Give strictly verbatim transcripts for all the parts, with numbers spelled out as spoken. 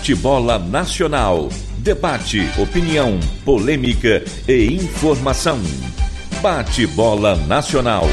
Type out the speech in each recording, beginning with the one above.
Bate-bola Nacional. Debate, opinião, polêmica e informação. Bate-bola Nacional.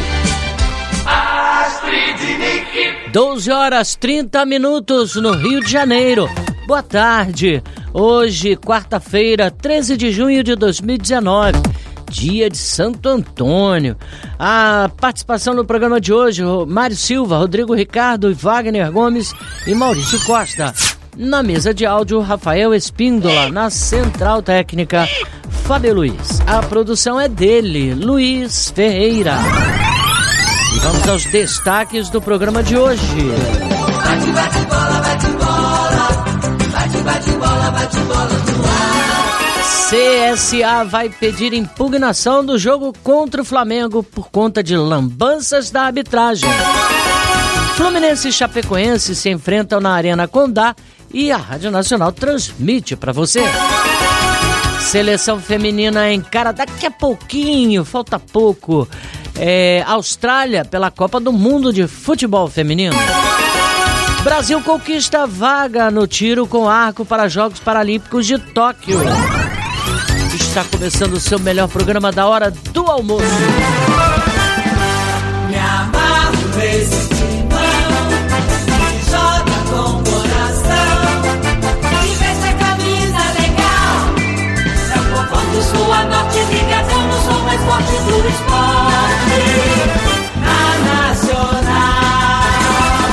doze horas e trinta minutos no Rio de Janeiro. Boa tarde. Hoje, quarta-feira, treze de junho de dois mil e dezenove. Dia de Santo Antônio. A participação no programa de hoje: Mário Silva, Rodrigo Ricardo, Wagner Gomes e Maurício Costa. Na mesa de áudio, Rafael Espíndola. Na central técnica, Fábio Luiz. A produção é dele, Luiz Ferreira. E vamos aos destaques do programa de hoje. Bate, bate, bola, bate, bola. Bate, bate, bola, bate, bola no ar. C S A vai pedir impugnação do jogo contra o Flamengo por conta de lambanças da arbitragem. Fluminense e Chapecoense se enfrentam na Arena Condá e a Rádio Nacional transmite para você. Seleção feminina encara daqui a pouquinho, falta pouco, é, Austrália pela Copa do Mundo de Futebol Feminino. Brasil conquista vaga no tiro com arco para Jogos Paralímpicos de Tóquio. Está começando o seu melhor programa da hora do almoço. Me amarro nesse timão, que joga com o coração, que veste a camisa legal. É o povão do sul a norte, ligadão no som mais forte do esporte. Na Nacional,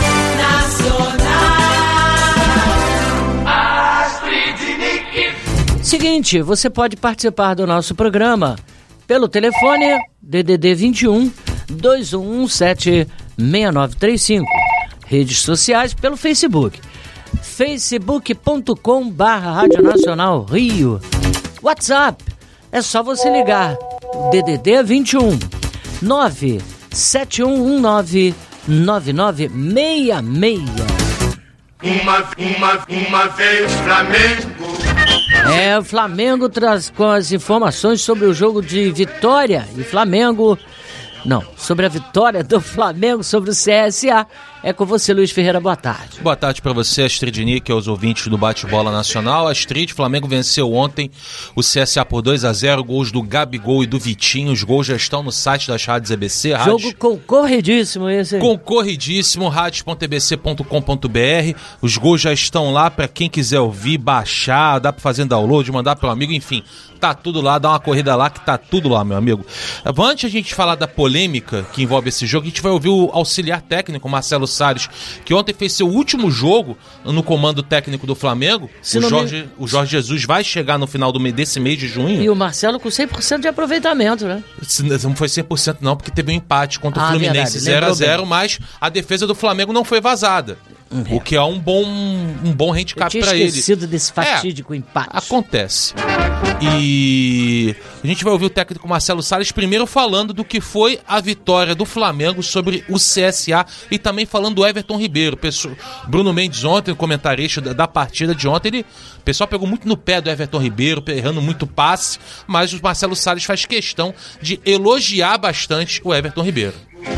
Nacional, Astrid Nick. Seguinte, você pode participar do nosso programa pelo telefone D D D vinte e um, dois um um sete, seis nove três cinco. Redes sociais pelo Facebook, facebook ponto com barra Rádio Nacional Rio. WhatsApp, é só você ligar, D D D vinte e um, nove sete um um nove, nove nove seis seis. Uma, uma, uma vez Flamengo. É, o Flamengo traz com as informações sobre o jogo de Vitória e Flamengo. Não, sobre a vitória do Flamengo sobre o C S A. É com você, Luiz Ferreira, boa tarde. Boa tarde para você, Astrid Nick, aos ouvintes do Bate-Bola Nacional. Astrid, Flamengo venceu ontem o C S A por dois a zero, gols do Gabigol e do Vitinho. Os gols já estão no site das rádios E B C. Jogo rádios... concorridíssimo esse aí. Concorridíssimo, rádios ponto e b c ponto com ponto b r. Os gols já estão lá para quem quiser ouvir, baixar, dá para fazer download, mandar para um amigo, enfim. Tá tudo lá, dá uma corrida lá que tá tudo lá, meu amigo. Antes de a gente falar da polêmica que envolve esse jogo, a gente vai ouvir o auxiliar técnico, Marcelo Salles, que ontem fez seu último jogo no comando técnico do Flamengo. O Jorge, me... o Jorge Jesus vai chegar no final do mês, desse mês de junho. E o Marcelo com cem por cento de aproveitamento, né? Não foi cem por cento não, porque teve um empate contra ah, o Fluminense zero a zero, mas a defesa do Flamengo não foi vazada. É. O que é um bom, um bom handicap para ele. Eu tinha esquecido desse fatídico é, empate. Acontece. E a gente vai ouvir o técnico Marcelo Salles primeiro falando do que foi a vitória do Flamengo sobre o C S A e também falando do Everton Ribeiro. Bruno Mendes ontem, o comentarista da partida de ontem, ele, o pessoal pegou muito no pé do Everton Ribeiro, errando muito passe, mas o Marcelo Salles faz questão de elogiar bastante o Everton Ribeiro.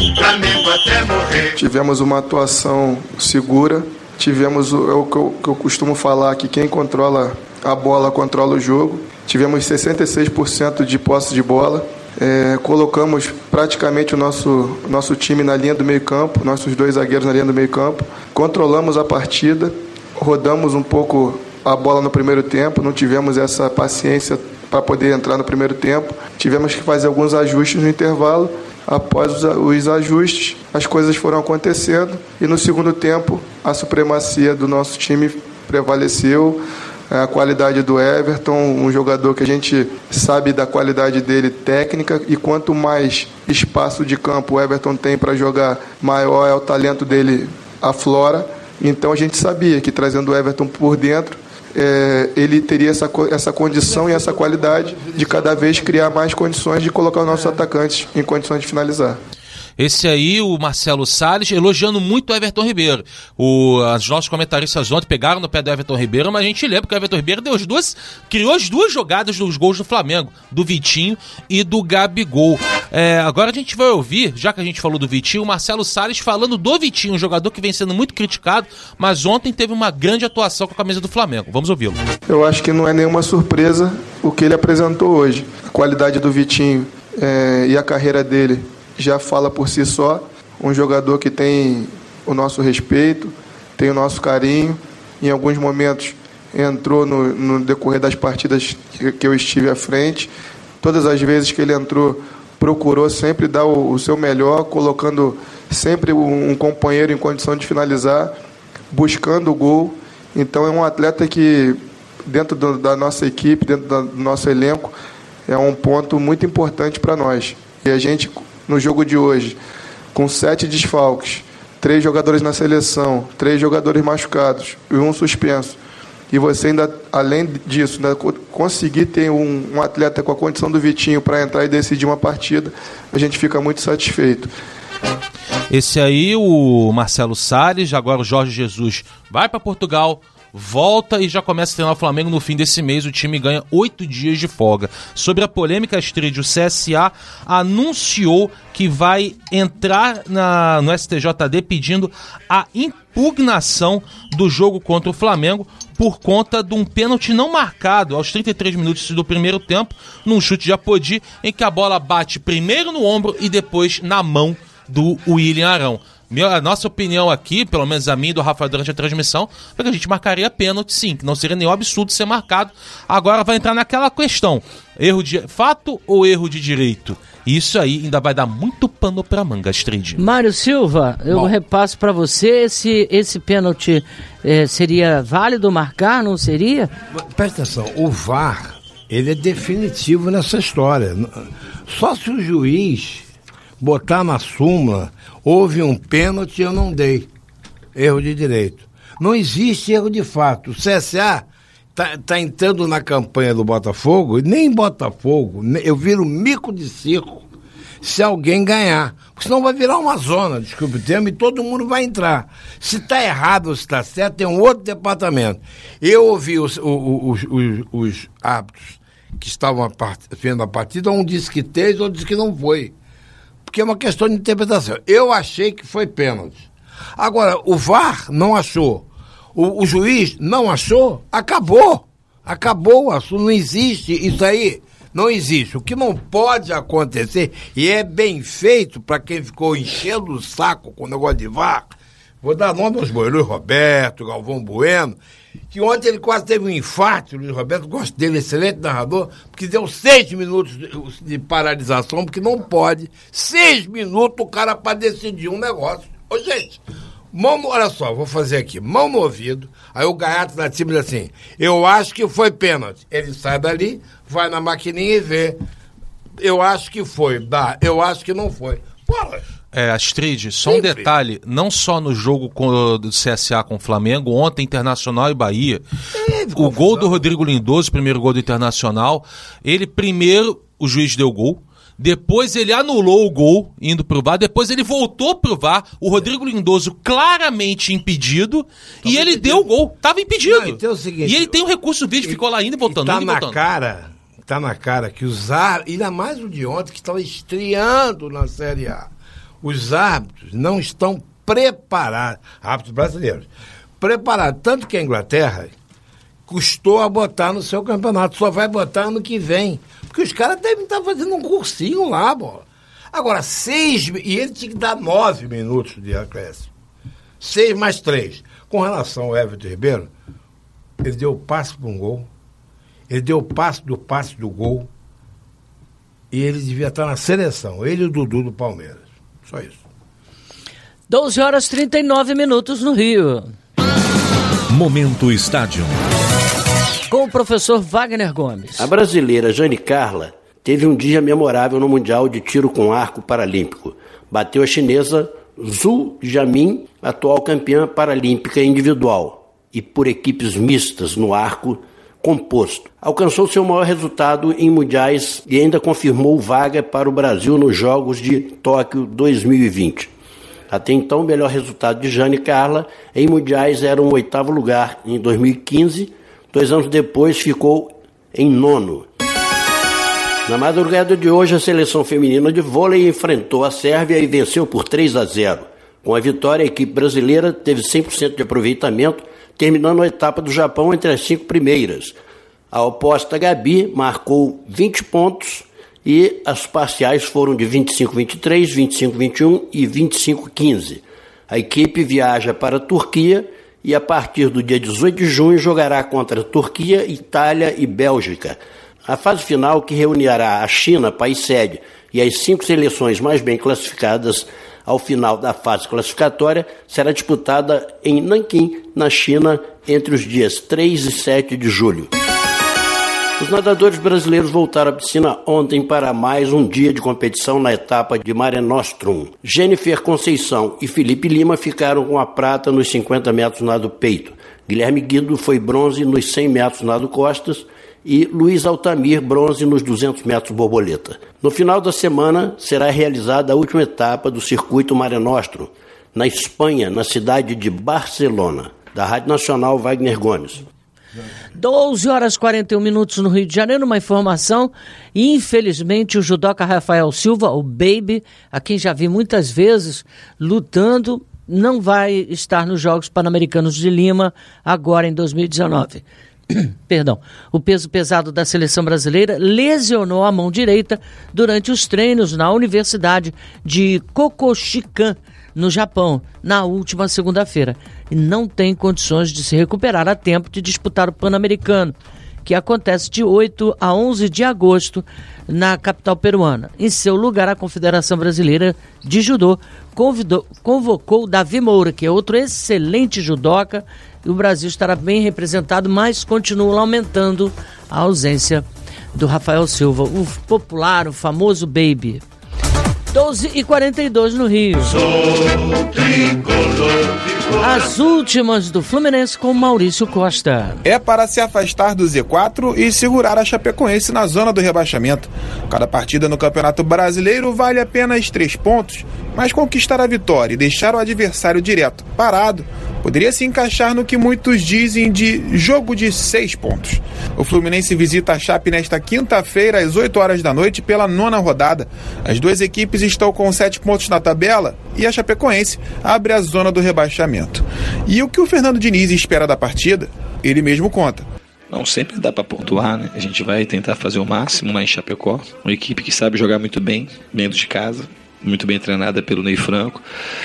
Tivemos uma atuação segura, tivemos o, é o que, eu, que eu costumo falar, que quem controla a bola controla o jogo. Tivemos sessenta e seis por cento de posse de bola, é, colocamos praticamente o nosso, nosso time na linha do meio campo, nossos dois zagueiros na linha do meio campo, controlamos a partida, rodamos um pouco a bola no primeiro tempo, não tivemos essa paciência para poder entrar no primeiro tempo, tivemos que fazer alguns ajustes no intervalo. Após os ajustes, as coisas foram acontecendo e no segundo tempo a supremacia do nosso time prevaleceu, a qualidade do Everton, um jogador que a gente sabe da qualidade dele técnica, e quanto mais espaço de campo o Everton tem para jogar, maior é o talento dele aflora. Então a gente sabia que trazendo o Everton por dentro, É, ele teria essa, essa condição e essa qualidade de cada vez criar mais condições de colocar os nossos atacantes em condições de finalizar. Esse aí, o Marcelo Salles, elogiando muito o Everton Ribeiro. O, os nossos comentaristas ontem pegaram no pé do Everton Ribeiro, mas a gente lembra que o Everton Ribeiro deu as duas, criou as duas jogadas dos gols do Flamengo, do Vitinho e do Gabigol. É, agora a gente vai ouvir, já que a gente falou do Vitinho, o Marcelo Salles falando do Vitinho, um jogador que vem sendo muito criticado, mas ontem teve uma grande atuação com a camisa do Flamengo. Vamos ouvi-lo. Eu acho que não é nenhuma surpresa o que ele apresentou hoje. A qualidade do Vitinho é, e a carreira dele já fala por si só. Um jogador que tem o nosso respeito, tem o nosso carinho. Em alguns momentos entrou no, no decorrer das partidas que, que eu estive à frente. Todas as vezes que ele entrou, procurou sempre dar o, o seu melhor, colocando sempre um, um companheiro em condição de finalizar, buscando o gol. Então é um atleta que, dentro do, da nossa equipe, dentro do nosso elenco, é um ponto muito importante para nós. E a gente, no jogo de hoje, com sete desfalques, três jogadores na seleção, três jogadores machucados e um suspenso, e você ainda, além disso, ainda conseguir ter um, um atleta com a condição do Vitinho para entrar e decidir uma partida, a gente fica muito satisfeito. Esse aí, o Marcelo Salles, agora o Jorge Jesus vai para Portugal, volta e já começa a treinar o Flamengo no fim desse mês. O time ganha oito dias de folga. Sobre a polêmica, Astrid, o C S A anunciou que vai entrar na, no S T J D pedindo a impugnação do jogo contra o Flamengo por conta de um pênalti não marcado aos trinta e três minutos do primeiro tempo, num chute de Apodi, em que a bola bate primeiro no ombro e depois na mão do William Arão. A nossa opinião aqui, pelo menos a minha e do Rafa durante a transmissão, foi que a gente marcaria pênalti sim, que não seria nenhum absurdo ser marcado. Agora vai entrar naquela questão, erro de fato ou erro de direito? Isso aí ainda vai dar muito pano pra manga, Astrid. Mário Silva, eu Bom. repasso pra você, esse, esse pênalti eh, seria válido marcar, não seria? Presta atenção, o V A R, ele é definitivo nessa história. Só se o juiz botar na súmula, houve um pênalti, eu não dei. Erro de direito. Não existe erro de fato. O C S A está tá entrando na campanha do Botafogo, e nem Botafogo, eu viro mico de circo se alguém ganhar. Porque senão vai virar uma zona, desculpe o termo, e todo mundo vai entrar. Se está errado ou se está certo, tem um outro departamento. Eu ouvi os, os, os, os árbitros que estavam vendo a partida, um disse que teve, outro disse que não foi. Porque é uma questão de interpretação. Eu achei que foi pênalti. Agora, o V A R não achou. O, o juiz não achou. Acabou. Acabou o assunto. Não existe isso aí. Não existe. O que não pode acontecer, e é bem feito para quem ficou enchendo o saco com o negócio de V A R, vou dar nome aos bois, Luiz Roberto, Galvão Bueno, que ontem ele quase teve um infarto, o Luiz Roberto, gosto dele, excelente narrador, porque deu seis minutos de, de paralisação, porque não pode, seis minutos o cara para decidir um negócio. Ô, gente, mão no, olha só, vou fazer aqui, mão no ouvido, aí o Gaiato na time diz assim, eu acho que foi pênalti. Ele sai dali, vai na maquininha e vê, eu acho que foi, dá, eu acho que não foi. Porra! É, Astrid, só um Sempre. detalhe, não só no jogo com, do C S A com o Flamengo, ontem Internacional e Bahia, é, o gol do Rodrigo Lindoso, o primeiro gol do Internacional, ele primeiro, o juiz deu gol, depois ele anulou o gol indo pro V A R, depois ele voltou pro V A R, o Rodrigo Lindoso claramente impedido, tava e ele impedido. deu o gol, tava impedido. Não, então é o seguinte, e ele tem um recurso vídeo, ficou lá indo e voltando, tá indo e na voltando. cara, tá na cara que os árbitros, ainda mais o de ontem que estava estreando na Série A, os árbitros não estão preparados, árbitros brasileiros, preparados, tanto que a Inglaterra custou a botar no seu campeonato, só vai botar ano que vem, porque os caras devem estar fazendo um cursinho lá, bola. Agora, seis, e ele tinha que dar nove minutos de acréscimo, seis mais três. Com relação ao Everton Ribeiro, ele deu o passe para um gol, ele deu o passe do passe do gol, e ele devia estar na seleção, ele e o Dudu do Palmeiras. Só isso. doze horas e trinta e nove minutos no Rio. Momento Estádio. Com o professor Wagner Gomes. A brasileira Jane Carla teve um dia memorável no Mundial de Tiro com Arco Paralímpico. Bateu a chinesa Zhu Jiamin, atual campeã paralímpica individual e por equipes mistas no arco composto. Alcançou seu maior resultado em mundiais e ainda confirmou vaga para o Brasil nos Jogos de Tóquio dois mil e vinte. Até então, o melhor resultado de Jane Carla em mundiais era um oitavo lugar em dois mil e quinze. Dois anos depois, ficou em nono. Na madrugada de hoje, a seleção feminina de vôlei enfrentou a Sérvia e venceu por três a zero. Com a vitória, a equipe brasileira teve cem por cento de aproveitamento, terminando a etapa do Japão entre as cinco primeiras. A oposta Gabi marcou vinte pontos e as parciais foram de vinte e cinco a vinte e três, vinte e cinco a vinte e um e vinte e cinco a quinze. A equipe viaja para a Turquia e a partir do dia dezoito de junho jogará contra a Turquia, Itália e Bélgica. A fase final, que reunirá a China, país sede, e as cinco seleções mais bem classificadas ao final da fase classificatória, será disputada em Nanquim, na China, entre os dias três e sete de julho. Os nadadores brasileiros voltaram à piscina ontem para mais um dia de competição na etapa de Mare Nostrum. Jennifer Conceição e Felipe Lima ficaram com a prata nos cinquenta metros nado peito. Guilherme Guido foi bronze nos cem metros nado costas e Luiz Altamir bronze nos duzentos metros borboleta. No final da semana será realizada a última etapa do circuito Mare Nostrum, na Espanha, na cidade de Barcelona. Da Rádio Nacional, Wagner Gomes. doze horas e quarenta e um minutos no Rio de Janeiro, uma informação, infelizmente o judoca Rafael Silva, o Baby, a quem já vi muitas vezes lutando, não vai estar nos Jogos Pan-Americanos de Lima agora em dois mil e dezenove. Perdão, o peso pesado da seleção brasileira lesionou a mão direita durante os treinos na Universidade de Kokushikan, no Japão, na última segunda-feira, e não tem condições de se recuperar a tempo de disputar o Pan-Americano, que acontece de oito a onze de agosto na capital peruana. Em seu lugar, a Confederação Brasileira de Judô convidou, convocou Davi Moura, que é outro excelente judoca, e o Brasil estará bem representado, mas continua aumentando a ausência do Rafael Silva, o popular, o famoso Baby. doze e quarenta e dois no Rio. As últimas do Fluminense com Maurício Costa. É para se afastar do Z quatro e segurar a Chapecoense na zona do rebaixamento. Cada partida no Campeonato Brasileiro vale apenas três pontos, mas conquistar a vitória e deixar o adversário direto parado poderia se encaixar no que muitos dizem de jogo de seis pontos. O Fluminense visita a Chape nesta quinta-feira às oito horas da noite pela nona rodada. As duas equipes estão com sete pontos na tabela e a Chapecoense abre a zona do rebaixamento. E o que o Fernando Diniz espera da partida, ele mesmo conta. Não sempre dá para pontuar, né? A gente vai tentar fazer o máximo lá em Chapecó. Uma equipe que sabe jogar muito bem dentro de casa, muito bem treinada pelo Ney Franco.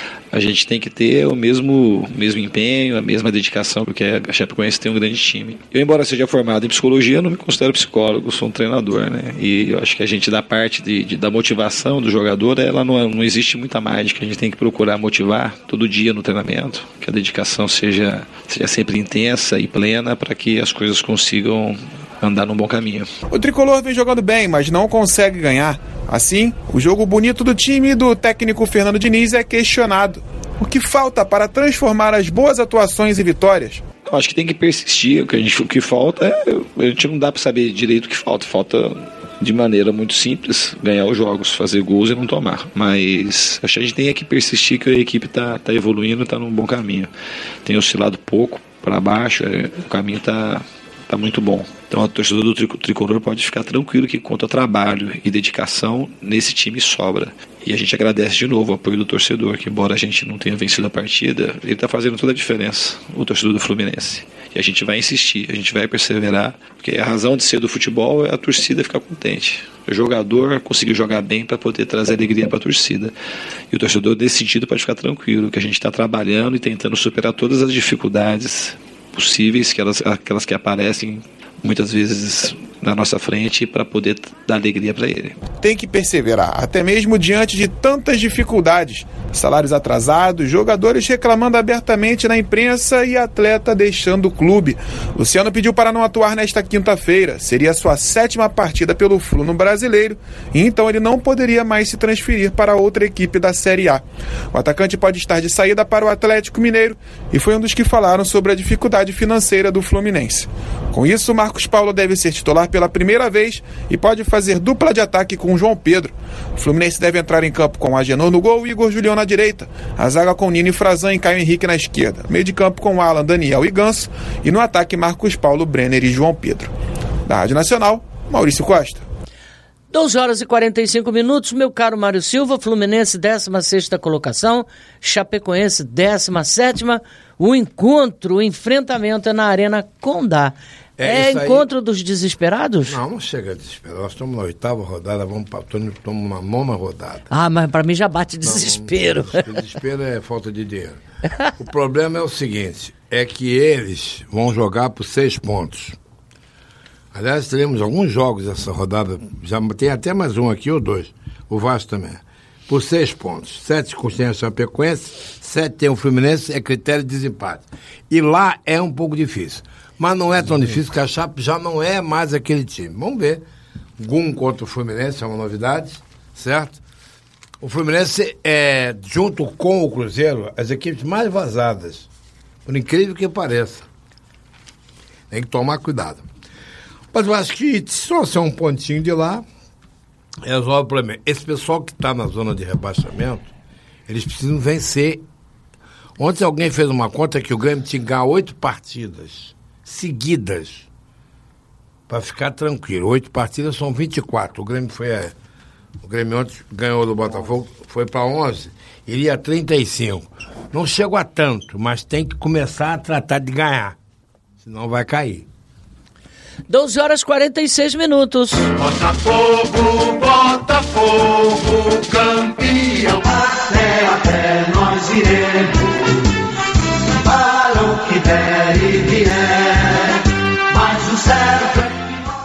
A gente tem que ter o mesmo, mesmo empenho, a mesma dedicação, porque a Chapecoense tem um grande time. Eu, embora seja formado em psicologia, não me considero psicólogo, sou um treinador, né? E eu acho que a gente, da parte de, de, da motivação do jogador, ela não, não existe muita mágica. A gente tem que procurar motivar todo dia no treinamento, que a dedicação seja, seja sempre intensa e plena para que as coisas consigam andar num bom caminho. O tricolor vem jogando bem, mas não consegue ganhar. Assim, o jogo bonito do time do técnico Fernando Diniz é questionado. O que falta para transformar as boas atuações em vitórias? Eu acho que tem que persistir. O que, a gente, o que falta é... A gente não dá para saber direito o que falta. Falta, de maneira muito simples, ganhar os jogos, fazer gols e não tomar. Mas acho que a gente tem que persistir, que a equipe está tá evoluindo, está num bom caminho. Tem oscilado pouco para baixo, é, o caminho está... Tá muito bom. Então a torcedor do tricolor pode ficar tranquilo que quanto a trabalho e dedicação nesse time sobra. E a gente agradece de novo o apoio do torcedor, que embora a gente não tenha vencido a partida, ele está fazendo toda a diferença, o torcedor do Fluminense. E a gente vai insistir, a gente vai perseverar, porque a razão de ser do futebol é a torcida ficar contente. O jogador conseguir jogar bem para poder trazer alegria para a torcida. E o torcedor, nesse sentido, pode ficar tranquilo, que a gente está trabalhando e tentando superar todas as dificuldades possíveis, que elas, aquelas que aparecem muitas vezes na nossa frente, para poder dar alegria para ele. Tem que perseverar, até mesmo diante de tantas dificuldades. Salários atrasados, jogadores reclamando abertamente na imprensa e atleta deixando o clube. Luciano pediu para não atuar nesta quinta-feira. Seria a sua sétima partida pelo Flu no Brasileiro, e então ele não poderia mais se transferir para outra equipe da Série A. O atacante pode estar de saída para o Atlético Mineiro e foi um dos que falaram sobre a dificuldade financeira do Fluminense. Com isso, Marcos Paulo deve ser titular pela primeira vez e pode fazer dupla de ataque com o João Pedro. O Fluminense deve entrar em campo com Agenor no gol e Igor Julião na direita. A zaga com Nino e Frazan e Caio Henrique na esquerda. Meio de campo com Alan, Daniel e Ganso. E no ataque Marcos Paulo, Brenner e João Pedro. Da Rádio Nacional, Maurício Costa. doze horas e quarenta e cinco minutos, meu caro Mário Silva, Fluminense décima sexta colocação, Chapecoense décima sétima, o encontro, o enfrentamento é na Arena Condá. É, é encontro aí... dos desesperados? Não, não chega a desesperar, nós estamos na oitava rodada, vamos para estamos na nona rodada. Ah, mas para mim já bate desespero. Não, não, desespero é falta de dinheiro. O problema é o seguinte, é que eles vão jogar por seis pontos. Aliás, teremos alguns jogos essa rodada, já tem até mais um aqui ou dois, o Vasco também, por seis pontos. Sete tem a Chapecoense, sete tem o Fluminense, é critério de desempate. E lá é um pouco difícil, mas não é tão difícil, porque a Chape já não é mais aquele time. Vamos ver. Gum contra o Fluminense é uma novidade, certo? O Fluminense é, junto com o Cruzeiro, as equipes mais vazadas, por incrível que pareça. Tem que tomar cuidado. Mas eu acho que só ser um pontinho de lá resolve o problema. Esse pessoal que está na zona de rebaixamento, eles precisam vencer. Ontem alguém fez uma conta que o Grêmio tinha que ganhar oito partidas seguidas para ficar tranquilo. Oito partidas são vinte e quatro. O Grêmio foi a, o Grêmio ontem ganhou do Botafogo, foi para onze, iria a trinta e cinco. Não chegou a tanto, mas tem que começar a tratar de ganhar, senão vai cair. doze horas e quarenta e seis minutos. Botafogo, Botafogo, campeão. Até, até nós iremos, para o que der e vier, mas o certo é...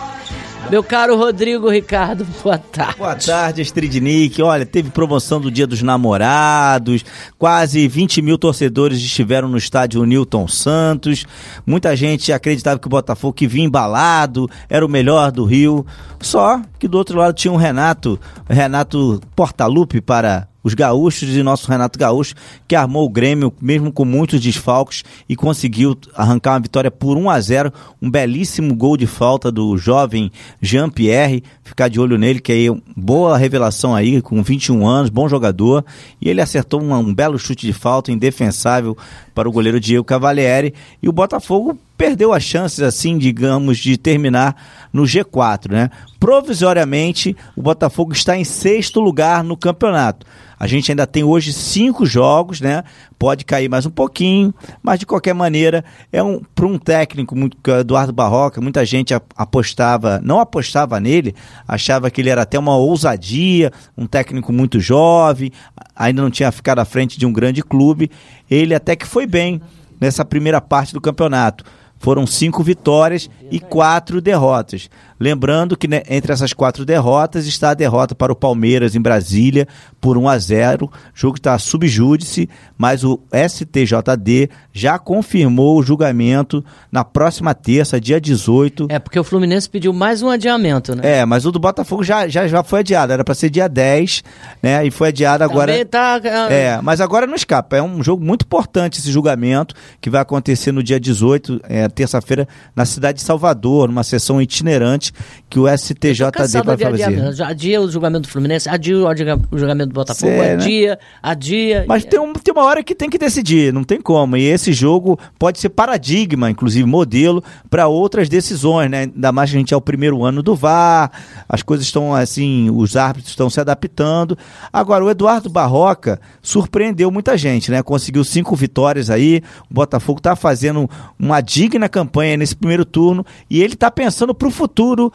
Meu caro Rodrigo Ricardo, boa tarde. Boa tarde, Stridnik. Olha, teve promoção do Dia dos Namorados, quase vinte mil torcedores estiveram no estádio Newton Santos, muita gente acreditava que o Botafogo que vinha embalado, era o melhor do Rio, só que do outro lado tinha um Renato, Renato Portaluppi para os gaúchos e nosso Renato Gaúcho, que armou o Grêmio, mesmo com muitos desfalques, e conseguiu arrancar uma vitória por um a zero, um belíssimo gol de falta do jovem Jean-Pierre, ficar de olho nele, que é boa revelação aí, com vinte e um anos, bom jogador, e ele acertou um, um belo chute de falta, indefensável para o goleiro Diego Cavalieri, e o Botafogo perdeu as chances, assim, digamos, de terminar no G quatro, né? Provisoriamente, o Botafogo está em sexto lugar no campeonato. A gente ainda tem hoje cinco jogos, né? Pode cair mais um pouquinho, mas de qualquer maneira, é um, para um técnico, muito, Eduardo Barroca, muita gente apostava, não apostava nele, achava que ele era até uma ousadia, um técnico muito jovem, ainda não tinha ficado à frente de um grande clube. Ele até que foi bem nessa primeira parte do campeonato. Foram cinco vitórias e quatro derrotas. Lembrando que, né, entre essas quatro derrotas está a derrota para o Palmeiras em Brasília por um a zero. O jogo está subjúdice, mas o S T J D já confirmou o julgamento na próxima terça, dia dezoito. É, porque o Fluminense pediu mais um adiamento, né? É, mas o do Botafogo já, já, já foi adiado. Era para ser dia dez, né? E foi adiado agora. Também tá... É, mas agora não escapa. É um jogo muito importante esse julgamento, que vai acontecer no dia dezoito, é, terça-feira, na cidade de Salvador, numa sessão itinerante que o S T J D vai fazer. Adia o julgamento do Fluminense, adia o julgamento do Botafogo, Cê, adia, né? adia... Mas tem, um, tem uma hora que tem que decidir, não tem como. E esse jogo pode ser paradigma, inclusive modelo, para outras decisões, né? Ainda mais que a gente é o primeiro ano do V A R, as coisas estão assim, os árbitros estão se adaptando. Agora, o Eduardo Barroca surpreendeu muita gente, né? Conseguiu cinco vitórias aí, o Botafogo está fazendo uma digna campanha nesse primeiro turno e ele está pensando para o futuro.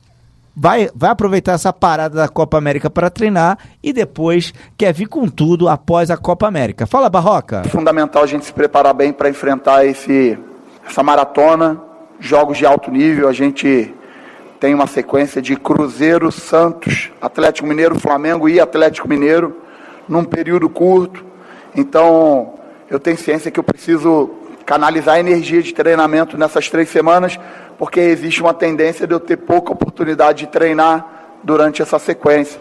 Vai, vai aproveitar essa parada da Copa América para treinar e depois quer vir com tudo após a Copa América. Fala, Barroca. É fundamental a gente se preparar bem para enfrentar esse, essa maratona, jogos de alto nível. A gente tem uma sequência de Cruzeiro, Santos, Atlético Mineiro, Flamengo e Atlético Mineiro num período curto. Então, eu tenho ciência que eu preciso canalizar energia de treinamento nessas três semanas, porque existe uma tendência de eu ter pouca oportunidade de treinar durante essa sequência.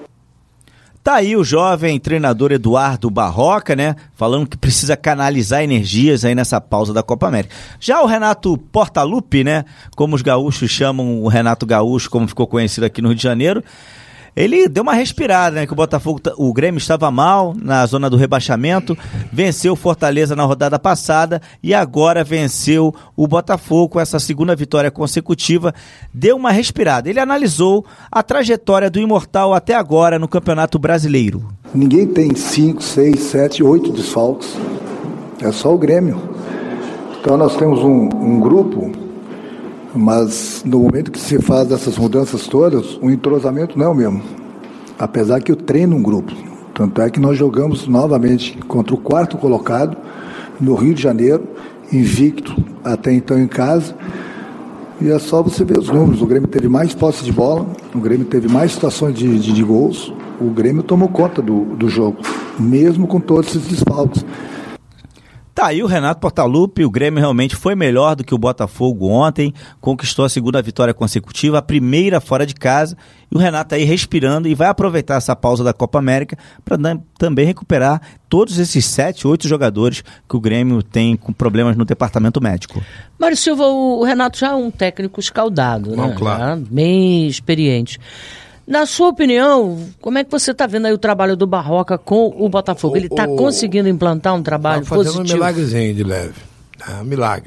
Tá aí o jovem treinador Eduardo Barroca, né? Falando que precisa canalizar energias aí nessa pausa da Copa América. Já o Renato Portaluppi, né? Como os gaúchos chamam o Renato Gaúcho, como ficou conhecido aqui no Rio de Janeiro, ele deu uma respirada, né? Que o Botafogo, o Grêmio estava mal na zona do rebaixamento, venceu o Fortaleza na rodada passada e agora venceu o Botafogo com essa segunda vitória consecutiva, deu uma respirada. Ele analisou a trajetória do Imortal até agora no Campeonato Brasileiro. Ninguém tem cinco, seis, sete, oito desfalques. É só o Grêmio. Então nós temos um, um grupo, mas no momento que se faz essas mudanças todas, o entrosamento não é o mesmo. Apesar que eu treino um grupo. Tanto é que nós jogamos novamente contra o quarto colocado, no Rio de Janeiro, invicto até então em casa. E é só você ver os números. O Grêmio teve mais posse de bola, o Grêmio teve mais situações de, de, de gols. O Grêmio tomou conta do, do jogo, mesmo com todos esses desfalques. Tá aí o Renato Portaluppi, o Grêmio realmente foi melhor do que o Botafogo ontem, conquistou a segunda vitória consecutiva, a primeira fora de casa, e o Renato aí respirando e vai aproveitar essa pausa da Copa América para também recuperar todos esses sete, oito jogadores que o Grêmio tem com problemas no departamento médico. Mário Silva, o Renato já é um técnico escaldado, Não, né? claro. Já bem experiente. Na sua opinião, como é que você está vendo aí o trabalho do Barroca com o Botafogo? Ele está conseguindo implantar um trabalho tá fazendo positivo? um milagrezinho de leve. É, um milagre.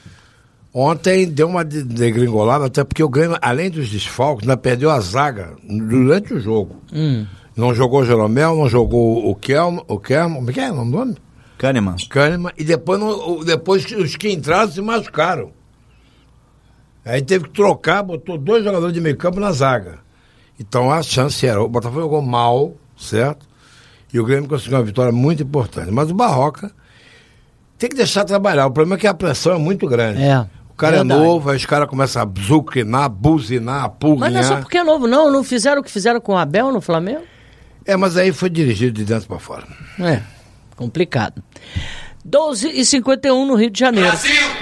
Ontem deu uma degringolada, até porque o Grêmio, além dos desfalques, ainda perdeu a zaga durante o jogo. Hum. Não jogou o Jeromel, não jogou o Kelmo, o Kelmo, como é que é o nome? Kahneman. Kahneman, e depois, não, depois os que entraram se machucaram. Aí teve que trocar, botou dois jogadores de meio campo na zaga. Então a chance era, o Botafogo jogou mal, certo? E o Grêmio conseguiu uma vitória muito importante. Mas o Barroca tem que deixar trabalhar. O problema é que a pressão é muito grande. É. O cara Verdade. é novo, aí os caras começam a zucrinar, buzinar, pulguinhar. Mas não é só porque é novo, não. Não fizeram o que fizeram com o Abel no Flamengo? É, mas aí foi dirigido de dentro para fora. É, complicado. doze e cinquenta e um no Rio de Janeiro. Brasil!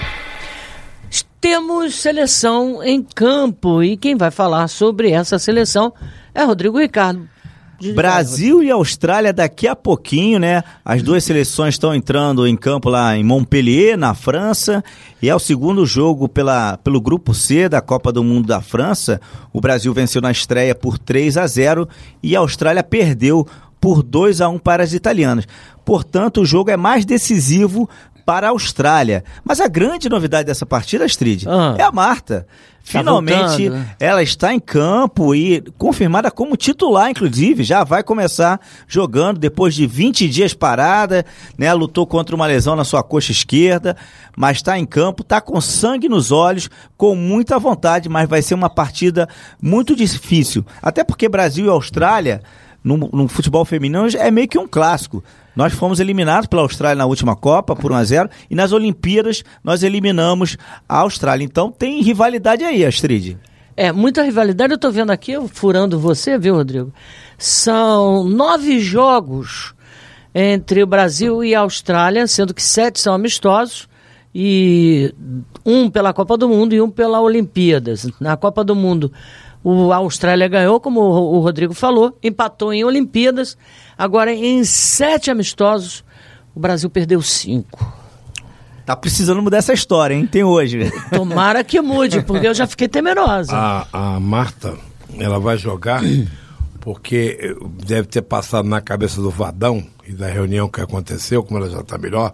Temos seleção em campo e quem vai falar sobre essa seleção é Rodrigo Ricardo. Brasil e Austrália daqui a pouquinho, né? As duas seleções estão entrando em campo lá em Montpellier, na França, e é o segundo jogo pela, pelo Grupo C da Copa do Mundo da França. O Brasil venceu na estreia por três a zero e a Austrália perdeu por dois a um para as italianas. Portanto, o jogo é mais decisivo para a Austrália. Mas a grande novidade dessa partida, Astrid, ah, é a Marta. Finalmente, tá voltando, né? Ela está em campo e confirmada como titular, inclusive, já vai começar jogando depois de vinte dias parada, né? Lutou contra uma lesão na sua coxa esquerda, mas está em campo, está com sangue nos olhos, com muita vontade, mas vai ser uma partida muito difícil. Até porque Brasil e Austrália, no, no futebol feminino, é meio que um clássico. Nós fomos eliminados pela Austrália na última Copa por um a zero e nas Olimpíadas nós eliminamos a Austrália. Então tem rivalidade aí, Astrid. É, muita rivalidade. Eu estou vendo aqui, eu furando você, viu, Rodrigo? São nove jogos entre o Brasil e a Austrália, sendo que sete são amistosos e um pela Copa do Mundo e um pela Olimpíadas. Na Copa do Mundo, o, a Austrália ganhou, como o, o Rodrigo falou, empatou em Olimpíadas. Agora, em sete amistosos, o Brasil perdeu cinco. Tá precisando mudar essa história, hein? Tem hoje. Tomara que mude, porque eu já fiquei temerosa. A, a Marta, ela vai jogar porque deve ter passado na cabeça do Vadão e da reunião que aconteceu, como ela já está melhor,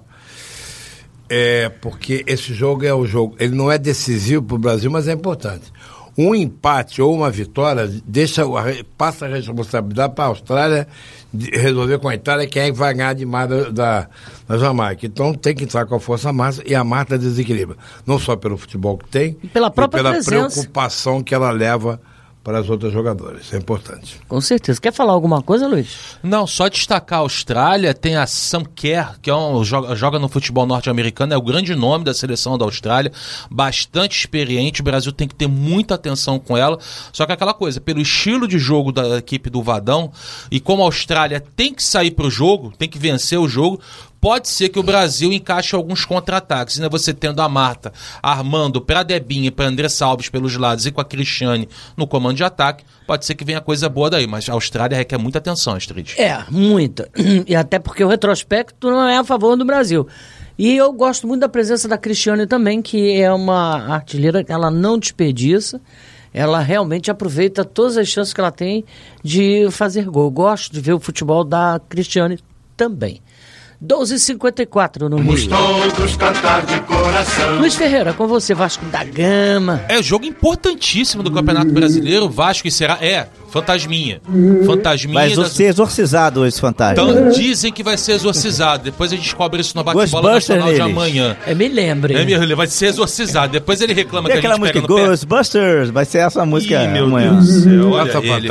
é porque esse jogo é o jogo, ele não é decisivo para o Brasil, mas é importante. Um empate ou uma vitória deixa, passa a responsabilidade para a Austrália de resolver com a Itália quem é que vai ganhar demais da, da, da Jamaica. Então tem que entrar com a força máxima e a Marta desequilibra. Não só pelo futebol que tem, e pela própria e pela presença. preocupação que ela leva para as outras jogadoras. Isso é importante. Com certeza. Quer falar alguma coisa, Luiz? Não, só destacar a Austrália, tem a Sam Kerr, que é um, joga, joga no futebol norte-americano, é o grande nome da seleção da Austrália, bastante experiente, o Brasil tem que ter muita atenção com ela, só que aquela coisa, pelo estilo de jogo da equipe do Vadão, e como a Austrália tem que sair para o jogo, tem que vencer o jogo, pode ser que o Brasil encaixe alguns contra-ataques. Ainda você tendo a Marta armando para a Debinha e para Andressa Alves pelos lados e com a Cristiane no comando de ataque, pode ser que venha coisa boa daí. Mas a Austrália requer muita atenção, Astrid. É, muita. E até porque o retrospecto não é a favor do Brasil. E eu gosto muito da presença da Cristiane também, que é uma artilheira que ela não desperdiça. ela realmente aproveita todas as chances que ela tem de fazer gol. Gosto de ver o futebol da Cristiane também. doze e cinquenta e quatro no Rio. Todos cantar de coração. Luiz Ferreira, com você, Vasco da Gama. É jogo importantíssimo do Campeonato Brasileiro. Vasco e será. É, fantasminha. Fantasminha. Vai das... ser exorcizado esse fantasma. Então, dizem que vai ser exorcizado. Depois a gente descobre isso no Bate-Bola Nacional de amanhã. É, me lembre. É, ele vai ser exorcizado. Depois ele reclama Tem que a gente aquela pega música no Ghostbusters, vai ser essa música Ih, meu amanhã. Deus do céu, olha Essa ele.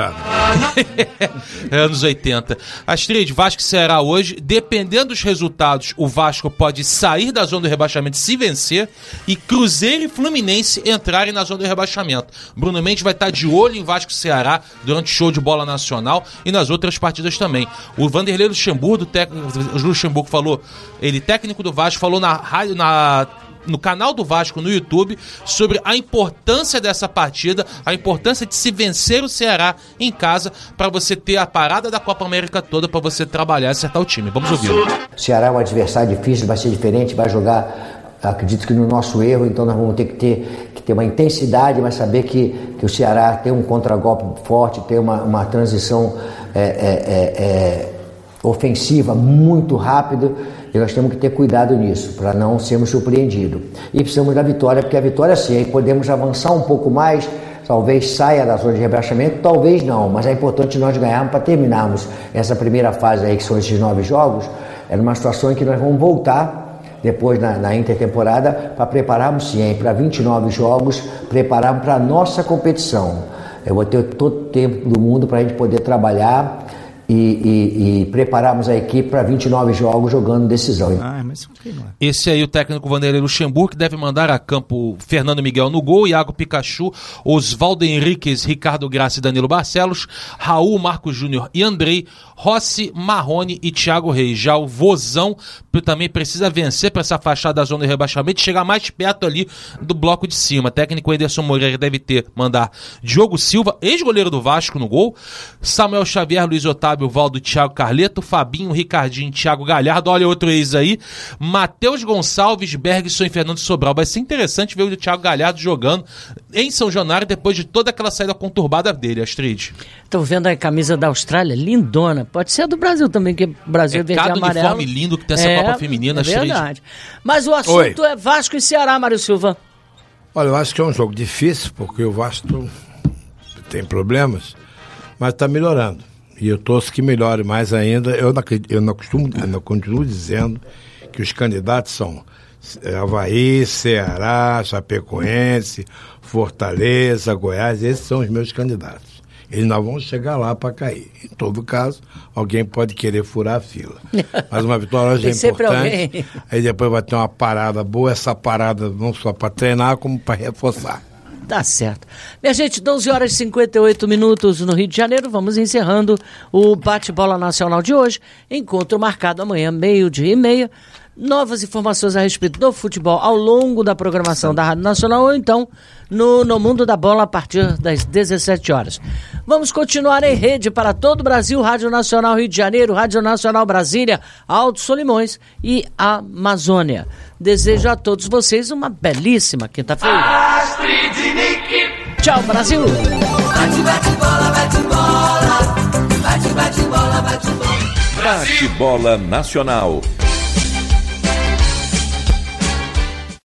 É anos oitenta. Astrid, Vasco e Ceará hoje, dependendo dos resultados, o Vasco pode sair da zona do rebaixamento se vencer e Cruzeiro e Fluminense entrarem na zona do rebaixamento. Bruno Mendes vai estar de olho em Vasco e Ceará durante o show de bola nacional e nas outras partidas também. O Vanderlei Luxemburgo, técnico, o Luxemburgo falou, ele técnico do Vasco, falou na rádio, na no canal do Vasco no YouTube sobre a importância dessa partida, a importância de se vencer o Ceará em casa para você ter a parada da Copa América toda para você trabalhar e acertar o time. Vamos ouvir. O Ceará é um adversário difícil, vai ser diferente, vai jogar, acredito que no nosso erro, então nós vamos ter que ter, que ter uma intensidade, mas saber que, que o Ceará tem um contragolpe forte, tem uma, uma transição é, é, é, é, ofensiva muito rápida. E nós temos que ter cuidado nisso, para não sermos surpreendidos. E precisamos da vitória, porque a vitória sim, aí podemos avançar um pouco mais, talvez saia da zona de rebaixamento, talvez não, mas é importante nós ganharmos para terminarmos essa primeira fase aí, que são esses nove jogos, é numa situação em que nós vamos voltar, depois na, na intertemporada, para prepararmos sim, para vinte e nove jogos, prepararmos para a nossa competição. Eu vou ter todo o tempo do mundo para a gente poder trabalhar, E, e, e prepararmos a equipe para vinte e nove jogos jogando decisão. Ah, mas continua. Esse aí o técnico Vanderlei Luxemburgo, que deve mandar a campo Fernando Miguel no gol, Iago Pikachu, Oswaldo Henriquez, Ricardo Graça e Danilo Barcelos, Raul, Marcos Júnior e Andrei, Rossi, Marrone e Thiago Reis. Já o Vozão também precisa vencer para se afastar da zona de rebaixamento e chegar mais perto ali do bloco de cima. Técnico Anderson Moreira deve ter, mandar Diogo Silva, ex-goleiro do Vasco, no gol, Samuel Xavier, Luiz Otávio, Valdo, Thiago Carleto, Fabinho, Ricardinho, Thiago Galhardo, olha outro ex aí, Matheus Gonçalves, Bergson e Fernando Sobral. Vai ser interessante ver o Thiago Galhardo jogando em São Januário depois de toda aquela saída conturbada dele, Astrid. Estou vendo a camisa da Austrália, lindona. Pode ser a do Brasil também, que o Brasil é verde e amarelo. Cada uniforme lindo que tem essa é, Copa Feminina, é Astrid. verdade. Mas o assunto Oi. é Vasco e Ceará, Mário Silva. Olha, eu acho que é um jogo difícil, porque o Vasco tem problemas, mas está melhorando. E eu torço que melhore mais ainda. Eu não, eu não costumo, eu não continuo dizendo que os candidatos são Avaí, Ceará, Chapecoense, Fortaleza, Goiás. Esses são os meus candidatos. Eles não vão chegar lá para cair. Em todo caso, alguém pode querer furar a fila. Mas uma vitória hoje é importante. Aí depois vai ter uma parada boa. Essa parada não só para treinar, como para reforçar. Tá certo. Minha gente, doze horas e cinquenta e oito minutos no Rio de Janeiro. Vamos encerrando o Bate-Bola Nacional de hoje. Encontro marcado amanhã, meio-dia e meia. Novas informações a respeito do futebol ao longo da programação da Rádio Nacional ou então no, no Mundo da Bola a partir das dezessete horas. Vamos continuar em rede para todo o Brasil, Rádio Nacional Rio de Janeiro, Rádio Nacional Brasília, Alto Solimões e Amazônia. Desejo a todos vocês uma belíssima quinta-feira. Tchau, Brasil! Bate, bate, bola, bate, bola. Bate, bate, bola, bate, bola. Bate-Bola Nacional.